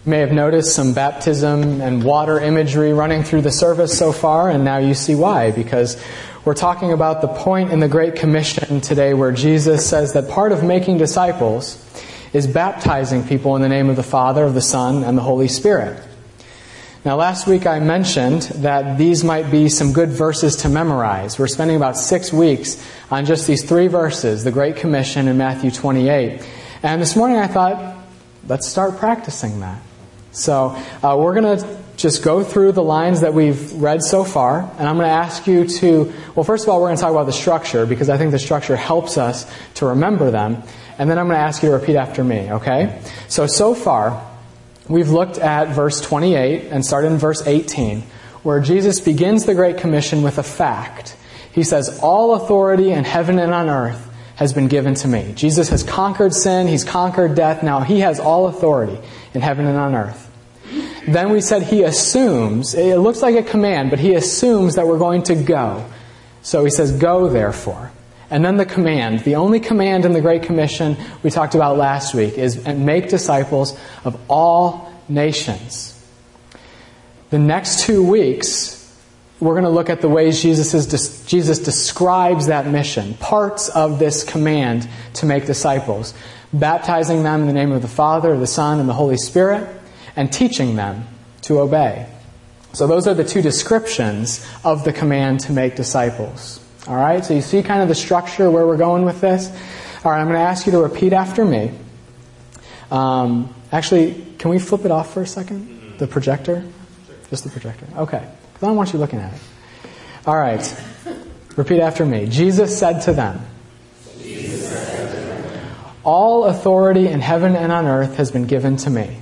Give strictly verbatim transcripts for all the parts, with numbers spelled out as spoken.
You may have noticed some baptism and water imagery running through the service so far, and now you see why, because we're talking about the point in the Great Commission today where Jesus says that part of making disciples is baptizing people in the name of the Father, of the Son, and the Holy Spirit. Now, last week I mentioned that these might be some good verses to memorize. We're spending about six weeks on just these three verses, the Great Commission in Matthew twenty-eight. And this morning I thought, let's start practicing that. So uh, we're going to just go through the lines that we've read so far, and I'm going to ask you to, well, first of all, we're going to talk about the structure, because I think the structure helps us to remember them, and then I'm going to ask you to repeat after me, okay? So, so far, we've looked at verse twenty-eight and started in verse eighteen, where Jesus begins the Great Commission with a fact. He says, all authority in heaven and on earth has been given to me. Jesus has conquered sin, He's conquered death, now He has all authority in heaven and on earth. Then we said He assumes, it looks like a command, but He assumes that we're going to go. So He says, go therefore. And then the command, the only command in the Great Commission we talked about last week is make disciples of all nations. The next two weeks, we're going to look at the ways Jesus, is, Jesus describes that mission, parts of this command to make disciples, baptizing them in the name of the Father, the Son, and the Holy Spirit, and teaching them to obey. So those are the two descriptions of the command to make disciples. All right, so you see kind of the structure where we're going with this. All right, I'm going to ask you to repeat after me. Um, actually, can we flip it off for a second? The projector? Just the projector. Okay, because I don't want you looking at it. All right, repeat after me. Jesus said to them, Jesus said to them, all authority in heaven and on earth has been given to me.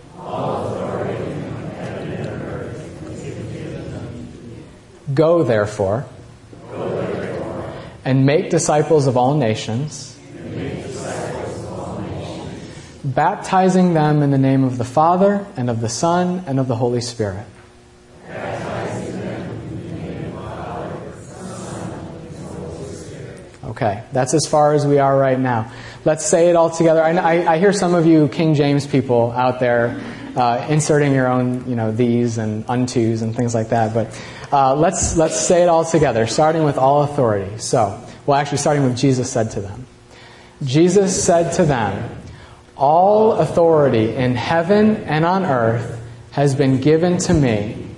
Go therefore, Go therefore and make disciples of all nations, and make disciples of all nations, baptizing them in the name of the Father, and of the Son, and of the Holy Spirit. baptizing them in the name of the Father, the Son, and the Holy Spirit. Okay, that's as far as we are right now. Let's say it all together. I, I, I hear some of you King James people out there uh, inserting your own, you know, these and untos and things like that, but Uh, let's let's say it all together, starting with all authority. So, well, actually, starting with Jesus said to them. Jesus said to them, all authority in heaven and on earth has been given to me.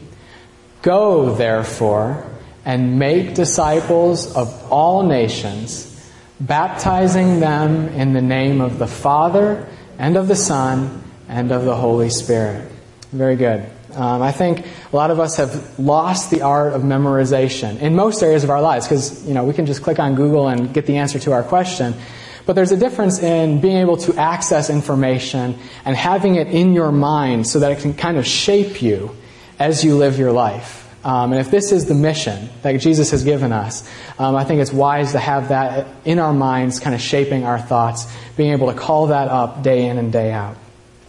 Go, therefore, and make disciples of all nations, baptizing them in the name of the Father, and of the Son, and of the Holy Spirit. Very good. Um, I think a lot of us have lost the art of memorization in most areas of our lives, because, you know, we can just click on Google and get the answer to our question. But there's a difference in being able to access information and having it in your mind so that it can kind of shape you as you live your life. Um, and if this is the mission that Jesus has given us, um, I think it's wise to have that in our minds, kind of shaping our thoughts, being able to call that up day in and day out.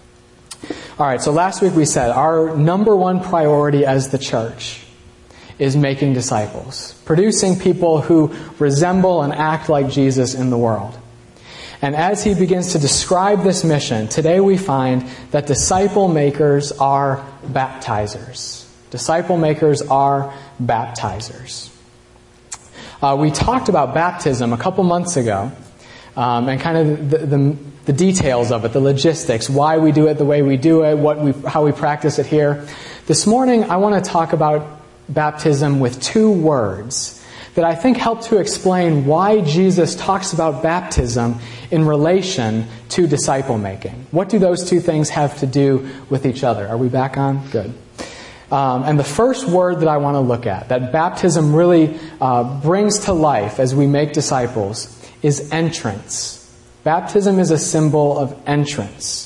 All right, so last week we said our number one priority as the church is making disciples, producing people who resemble and act like Jesus in the world. And as he begins to describe this mission, today we find that disciple makers are baptizers. Disciple makers are baptizers. Uh, we talked about baptism a couple months ago, um, and kind of the, the the details of it, the logistics, why we do it the way we do it, what we, how we practice it here. This morning, I want to talk about baptism with two words that I think help to explain why Jesus talks about baptism in relation to disciple making. What do those two things have to do with each other? Are we back on? Good. Um, and the first word that I want to look at, that baptism really uh, brings to life as we make disciples, is entrance. Baptism is a symbol of entrance.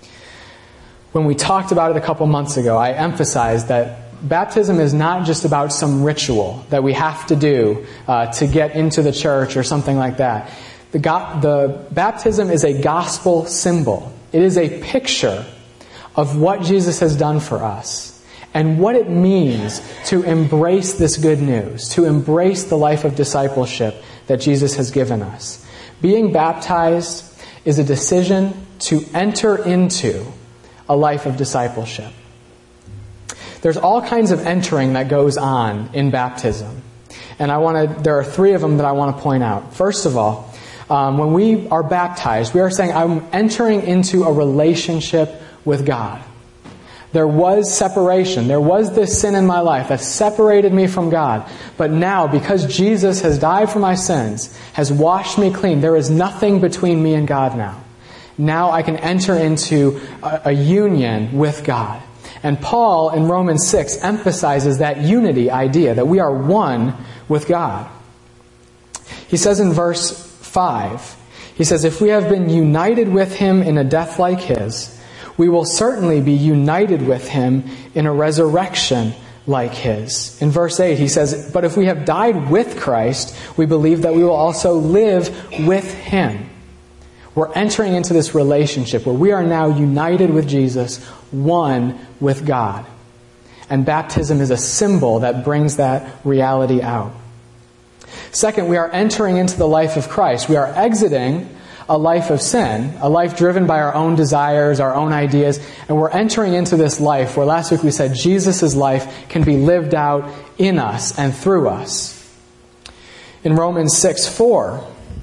When we talked about it a couple months ago, I emphasized that baptism is not just about some ritual that we have to do uh, to get into the church or something like that. The, go- the baptism is a gospel symbol. It is a picture of what Jesus has done for us and what it means to embrace this good news, to embrace the life of discipleship that Jesus has given us. Being baptized is a decision to enter into a life of discipleship. There's all kinds of entering that goes on in baptism. And I want to, there are three of them that I want to point out. First of all, um, when we are baptized, we are saying, I'm entering into a relationship with God. There was separation. There was this sin in my life that separated me from God. But now, because Jesus has died for my sins, has washed me clean, there is nothing between me and God now. Now I can enter into a, a union with God. And Paul in Romans six emphasizes that unity idea, that we are one with God. He says in verse five, he says, if we have been united with Him in a death like His, we will certainly be united with Him in a resurrection like His. In verse eight, he says, but if we have died with Christ, we believe that we will also live with Him. We're entering into this relationship where we are now united with Jesus, one with God. And baptism is a symbol that brings that reality out. Second, we are entering into the life of Christ. We are exiting a life of sin, a life driven by our own desires, our own ideas, and we're entering into this life where last week we said Jesus' life can be lived out in us and through us. In Romans six four,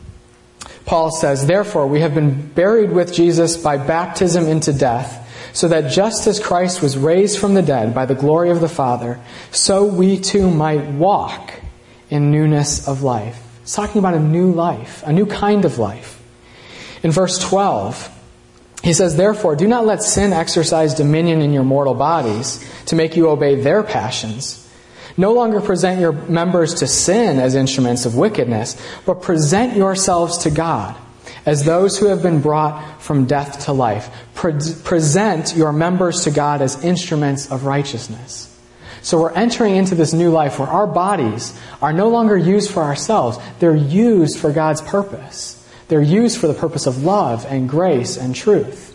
Paul says, therefore we have been buried with Jesus by baptism into death, so that just as Christ was raised from the dead by the glory of the Father, so we too might walk in newness of life. It's talking about a new life, a new kind of life. In verse twelve, he says, therefore, do not let sin exercise dominion in your mortal bodies to make you obey their passions. No longer present your members to sin as instruments of wickedness, but present yourselves to God as those who have been brought from death to life. Pre- present your members to God as instruments of righteousness. So we're entering into this new life where our bodies are no longer used for ourselves. They're used for God's purpose. They're used for the purpose of love and grace and truth.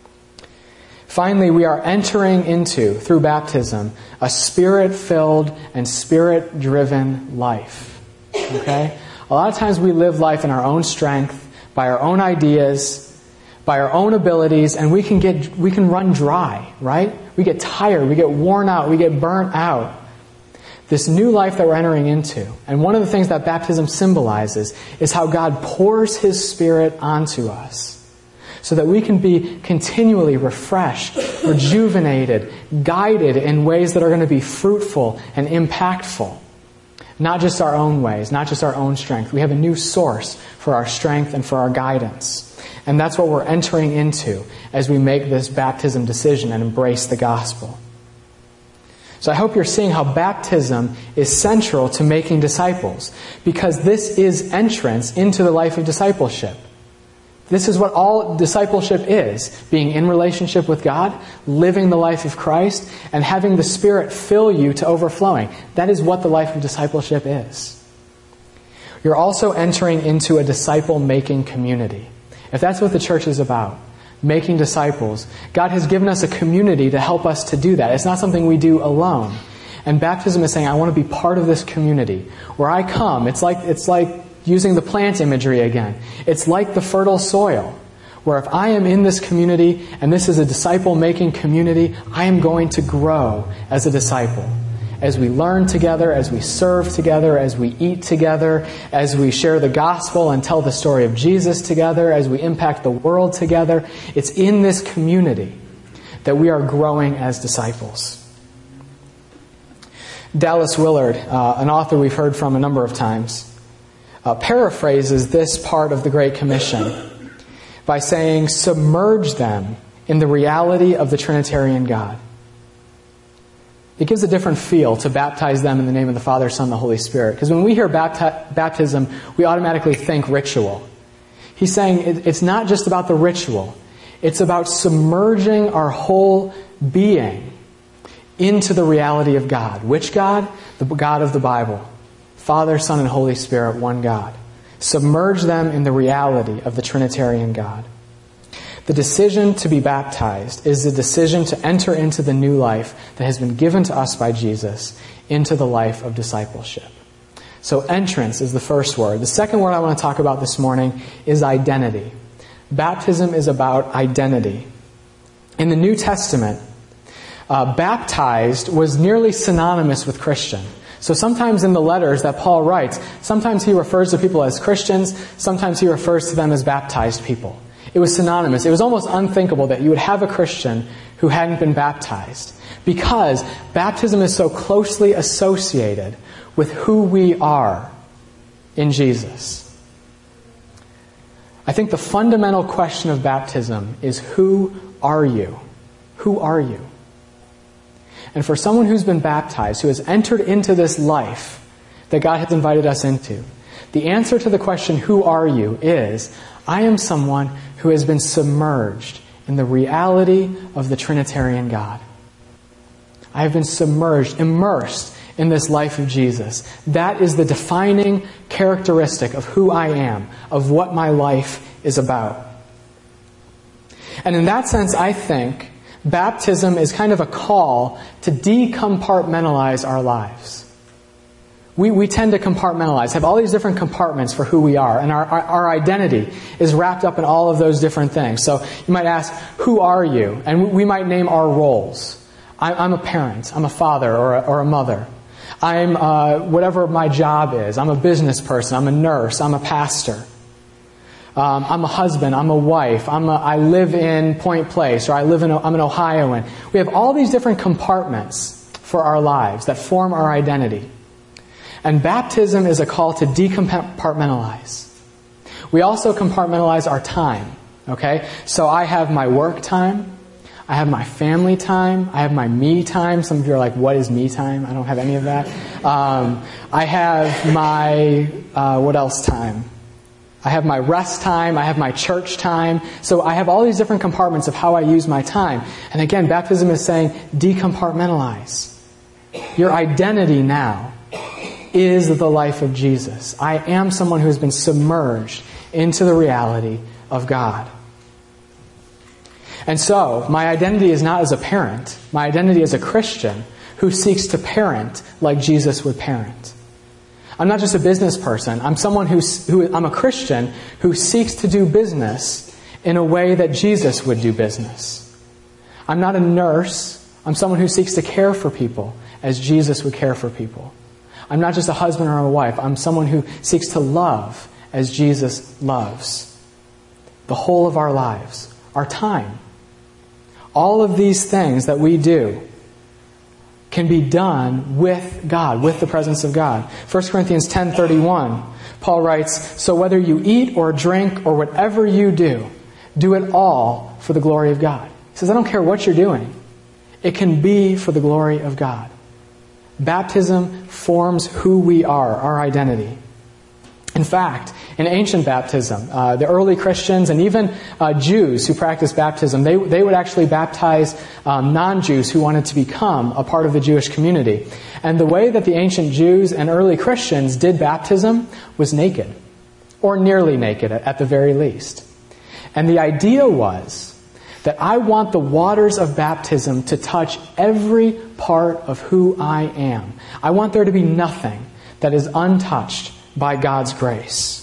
Finally, we are entering into, through baptism, a Spirit-filled and Spirit-driven life. Okay? A lot of times we live life in our own strength, by our own ideas, by our own abilities, and we can get we can run dry, right? We get tired, we get worn out, we get burnt out. This new life that we're entering into, and one of the things that baptism symbolizes is how God pours His Spirit onto us so that we can be continually refreshed, rejuvenated, guided in ways that are going to be fruitful and impactful. Not just our own ways, not just our own strength. We have a new source for our strength and for our guidance. And that's what we're entering into as we make this baptism decision and embrace the gospel. So I hope you're seeing how baptism is central to making disciples, because this is entrance into the life of discipleship. This is what all discipleship is, being in relationship with God, living the life of Christ, and having the Spirit fill you to overflowing. That is what the life of discipleship is. You're also entering into a disciple-making community. If that's what the church is about, making disciples, God has given us a community to help us to do that. It's not something we do alone. And baptism is saying, I want to be part of this community. Where I come, it's like it's like using the plant imagery again. It's like the fertile soil, where if I am in this community, and this is a disciple-making community, I am going to grow as a disciple. As we learn together, as we serve together, as we eat together, as we share the gospel and tell the story of Jesus together, as we impact the world together, it's in this community that we are growing as disciples. Dallas Willard, uh, an author we've heard from a number of times, uh, paraphrases this part of the Great Commission by saying, submerge them in the reality of the Trinitarian God. It gives a different feel to baptize them in the name of the Father, Son, and the Holy Spirit. Because when we hear bapti- baptism, we automatically think ritual. He's saying it, it's not just about the ritual. It's about submerging our whole being into the reality of God. Which God? The God of the Bible. Father, Son, and Holy Spirit, one God. Submerge them in the reality of the Trinitarian God. The decision to be baptized is the decision to enter into the new life that has been given to us by Jesus, into the life of discipleship. So entrance is the first word. The second word I want to talk about this morning is identity. Baptism is about identity. in the New Testament, uh, baptized was nearly synonymous with Christian. So sometimes in the letters that Paul writes, sometimes he refers to people as Christians, sometimes he refers to them as baptized people. It was synonymous. It was almost unthinkable that you would have a Christian who hadn't been baptized, because baptism is so closely associated with who we are in Jesus. I think the fundamental question of baptism is, who are you? Who are you? And for someone who's been baptized, who has entered into this life that God has invited us into, the answer to the question, who are you, is, I am someone who has been submerged in the reality of the Trinitarian God. I have been submerged, immersed in this life of Jesus. That is the defining characteristic of who I am, of what my life is about. And in that sense, I think baptism is kind of a call to decompartmentalize our lives. We, we tend to compartmentalize, have all these different compartments for who we are, and our, our, our identity is wrapped up in all of those different things. So you might ask, who are you? And we might name our roles. I, I'm a parent, I'm a father or a, or a mother. I'm uh, whatever my job is. I'm a business person, I'm a nurse, I'm a pastor. Um, I'm a husband, I'm a wife, I'm a, I live in Point Place, or I live in, I'm an Ohioan. We have all these different compartments for our lives that form our identity. And baptism is a call to decompartmentalize. We also compartmentalize our time. Okay? So I have my work time. I have my family time. I have my me time. Some of you are like, what is me time? I don't have any of that. Um, I have my, uh, what else time? I have my rest time. I have my church time. So I have all these different compartments of how I use my time. And again, baptism is saying decompartmentalize. Your identity now is the life of Jesus. I am someone who has been submerged into the reality of God. And so, my identity is not as a parent. My identity is a Christian who seeks to parent like Jesus would parent. I'm not just a business person. I'm someone who's, who, I'm a Christian who seeks to do business in a way that Jesus would do business. I'm not a nurse. I'm someone who seeks to care for people as Jesus would care for people. I'm not just a husband or a wife. I'm someone who seeks to love as Jesus loves. The whole of our lives, our time. All of these things that we do can be done with God, with the presence of God. First Corinthians ten thirty-one, Paul writes, so whether you eat or drink or whatever you do, do it all for the glory of God. He says, I don't care what you're doing. It can be for the glory of God. Baptism forms who we are, our identity. In fact, in ancient baptism, uh, the early Christians and even uh, Jews who practiced baptism, they, they would actually baptize um, non-Jews who wanted to become a part of the Jewish community. And the way that the ancient Jews and early Christians did baptism was naked, or nearly naked at the very least. And the idea was that I want the waters of baptism to touch every part of who I am. I want there to be nothing that is untouched by God's grace.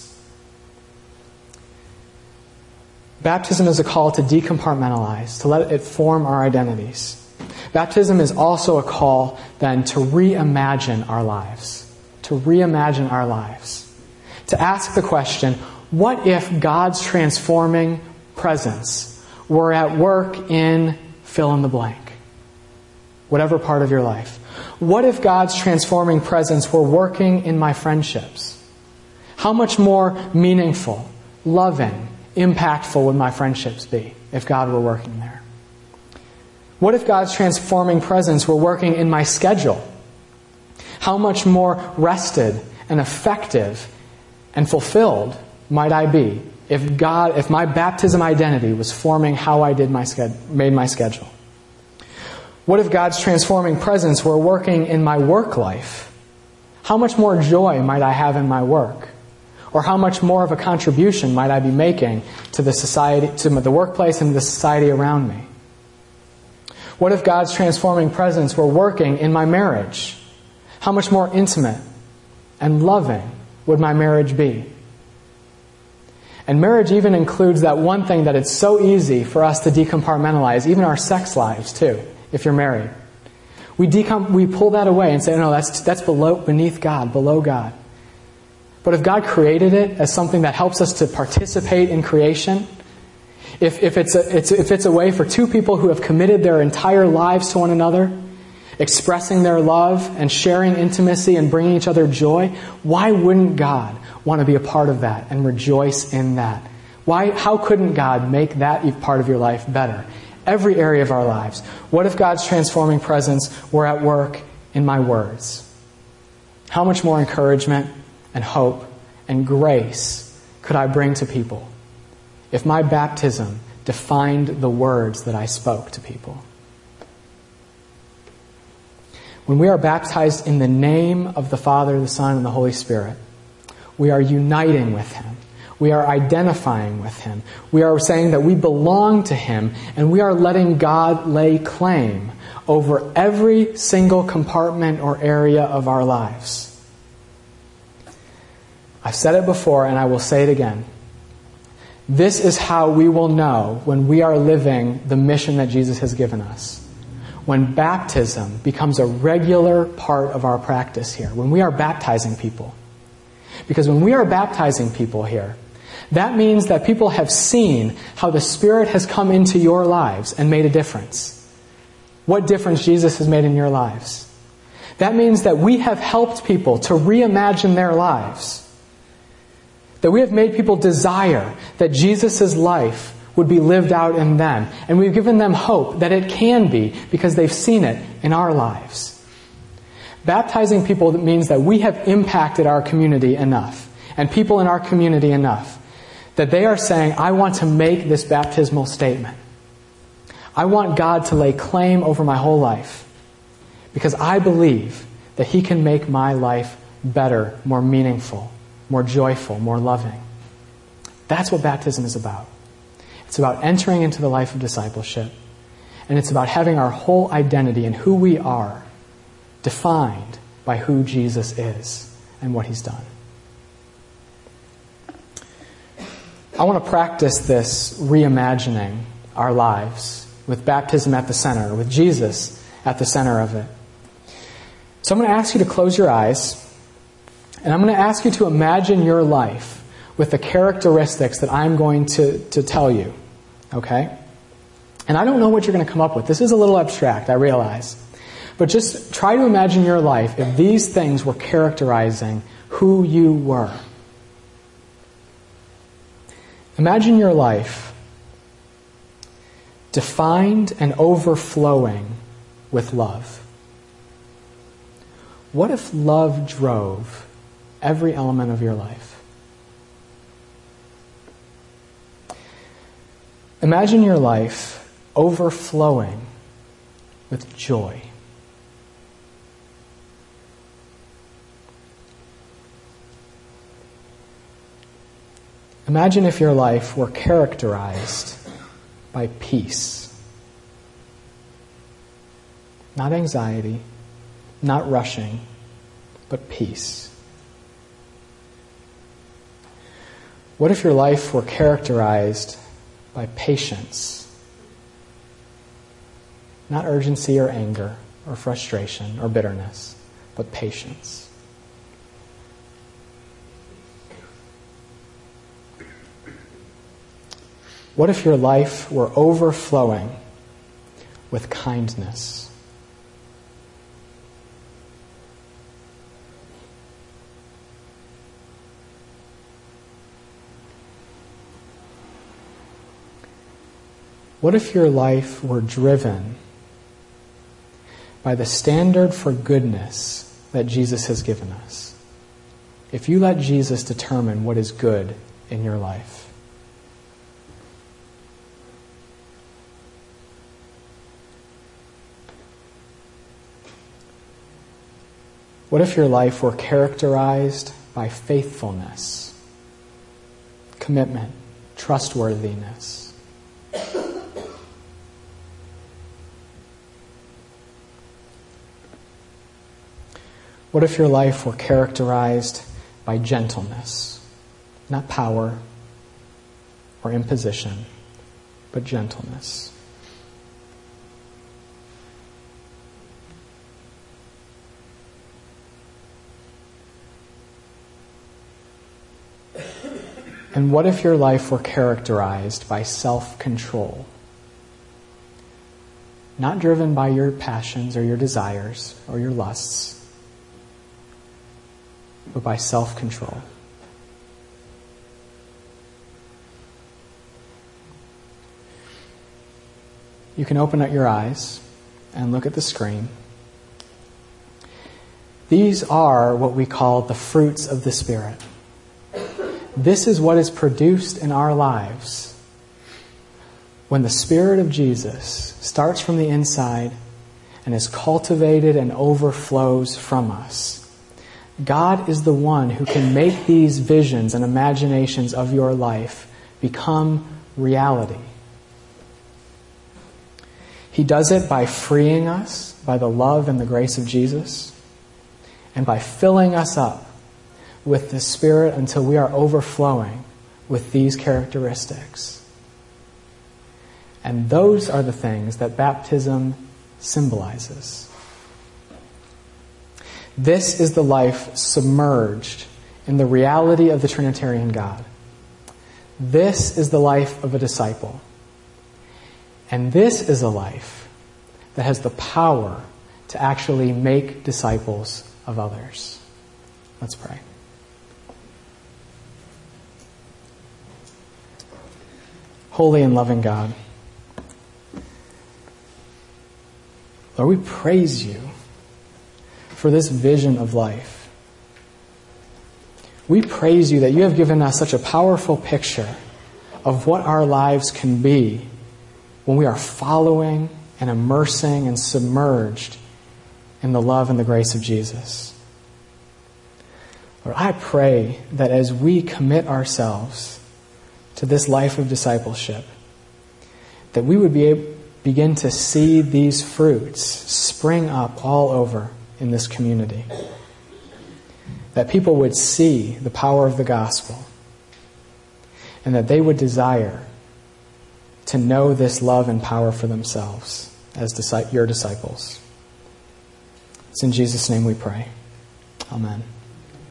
Baptism is a call to decompartmentalize, to let it form our identities. Baptism is also a call then to reimagine our lives. To reimagine our lives. To ask the question, what if God's transforming presence were at work in fill in the blank? Whatever part of your life. What if God's transforming presence were working in my friendships? How much more meaningful, loving, impactful would my friendships be if God were working there? What if God's transforming presence were working in my schedule? How much more rested and effective and fulfilled might I be if God, if my baptism identity was forming how I did my sched- made my schedule? What if God's transforming presence were working in my work life? How much more joy might I have in my work? Or how much more of a contribution might I be making to the society, to the workplace and the society around me? What if God's transforming presence were working in my marriage? How much more intimate and loving would my marriage be? And marriage even includes that one thing that it's so easy for us to decompartmentalize, even our sex lives too, if you're married. We decom- we pull that away and say, no, that's that's below beneath God, below God. But if God created it as something that helps us to participate in creation, if if it's a it's if it's a way for two people who have committed their entire lives to one another, expressing their love and sharing intimacy and bringing each other joy, why wouldn't God want to be a part of that and rejoice in that? Why? How couldn't God make that part of your life better? Every area of our lives. What if God's transforming presence were at work in my words? How much more encouragement and hope and grace could I bring to people if my baptism defined the words that I spoke to people? When we are baptized in the name of the Father, the Son, and the Holy Spirit, we are uniting with Him. We are identifying with Him. We are saying that we belong to Him, and we are letting God lay claim over every single compartment or area of our lives. I've said it before, and I will say it again. This is how we will know when we are living the mission that Jesus has given us. When baptism becomes a regular part of our practice here, when we are baptizing people. Because when we are baptizing people here, that means that people have seen how the Spirit has come into your lives and made a difference. What difference Jesus has made in your lives. That means that we have helped people to reimagine their lives. That we have made people desire that Jesus' life would be lived out in them. And we've given them hope that it can be because they've seen it in our lives. Baptizing people means that we have impacted our community enough and people in our community enough that they are saying, I want to make this baptismal statement. I want God to lay claim over my whole life because I believe that He can make my life better, more meaningful, more joyful, more loving. That's what baptism is about. It's about entering into the life of discipleship, and it's about having our whole identity and who we are defined by who Jesus is and what He's done. I want to practice this reimagining our lives with baptism at the center, with Jesus at the center of it. So I'm going to ask you to close your eyes, and I'm going to ask you to imagine your life with the characteristics that I'm going to, to tell you. Okay? And I don't know what you're going to come up with. This is a little abstract, I realize. But just try to imagine your life if these things were characterizing who you were. Imagine your life defined and overflowing with love. What if love drove every element of your life? Imagine your life overflowing with joy. Imagine if your life were characterized by peace. Not anxiety, not rushing, but peace. What if your life were characterized by patience? Not urgency or anger or frustration or bitterness, but patience. What if your life were overflowing with kindness? What if your life were driven by the standard for goodness that Jesus has given us? If you let Jesus determine what is good in your life. What if your life were characterized by faithfulness, commitment, trustworthiness? What if your life were characterized by gentleness, not power, or imposition, but gentleness. And what if your life were characterized by self-control? Not driven by your passions or your desires or your lusts, but by self-control. You can open up your eyes and look at the screen. These are what we call the fruits of the Spirit. This is what is produced in our lives when the Spirit of Jesus starts from the inside and is cultivated and overflows from us. God is the one who can make these visions and imaginations of your life become reality. He does it by freeing us by the love and the grace of Jesus, and by filling us up with the Spirit until we are overflowing with these characteristics. And those are the things that baptism symbolizes. This is the life submerged in the reality of the Trinitarian God. This is the life of a disciple. And this is a life that has the power to actually make disciples of others. Let's pray. Holy and loving God, Lord, we praise you for this vision of life. We praise you that you have given us such a powerful picture of what our lives can be when we are following and immersing and submerged in the love and the grace of Jesus. Lord, I pray that as we commit ourselves to this life of discipleship, that we would be able, begin to see these fruits spring up all over in this community. That people would see the power of the gospel, and that they would desire to know this love and power for themselves as your disciples. It's in Jesus' name we pray. Amen.